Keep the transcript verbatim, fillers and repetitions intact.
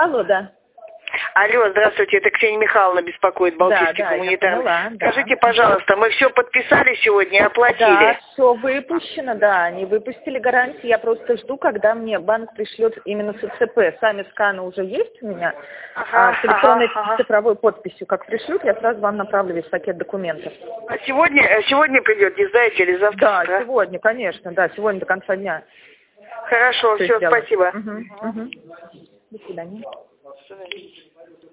Алло, да. Алло, здравствуйте, это Ксения Михайловна беспокоит, Балтийский да, да, гуманитарный. Поняла, Скажите, да. пожалуйста, мы все подписали сегодня и оплатили? Да, все выпущено, да, они выпустили гарантии. Я просто жду, когда мне банк пришлет именно с ЦЦП. Сами сканы уже есть у меня, ага, а с электронной ага, ага. цифровой подписью. Как пришлют, я сразу вам направлю весь пакет документов. А сегодня, сегодня придет, не знаете, или завтра? Да, да? сегодня, конечно, да, сегодня до конца дня. Хорошо, все, Все, спасибо. угу, угу. До свидания. До свидания.